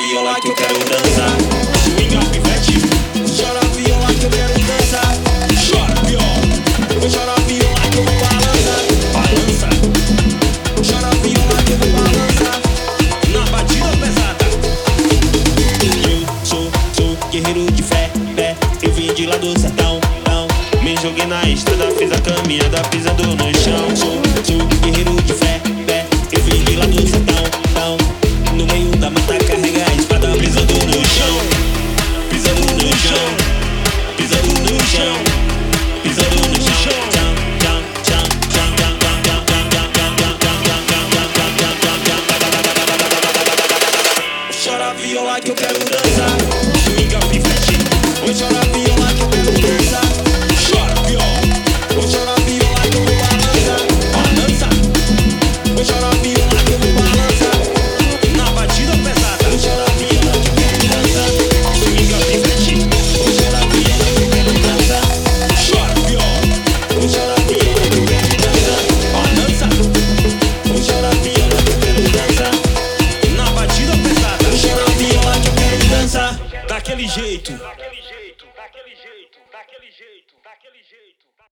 viola que eu quero dançar. Swinga pivete, chora viola que eu quero dançar. Chora viola, chora viola que eu vou balançar. Balança, chora viola que eu vou balançar. Na batida pesada. Eu sou guerreiro de fé, fé. Eu vim de lá do sertão, tão. Me joguei na estrada, fiz a caminhada pisando no chão. Sou guerreiro de fé, fé. Eu vim de lá do sertão, tão. No meio da mata carrega a espada pisando no chão. Pisando no chão, pisando no chão, pisando no chão. Chora viola que eu quero dançar. Swinga pivete, oi chora viola que eu quero dançar. Chora viola, oi chora viola que eu vou balançar. Balança, oi chora viola que eu vou balançar. Na batida pesada, oi chora viola que eu quero dançar. Swinga pivete, oi chora viola que eu quero dançar. Chora viola, oi chora viola que eu quero dançar. Balança, oi chora viola que eu quero dançar. Na batida pesada, oi chora viola que eu quero dançar. Daquele jeito.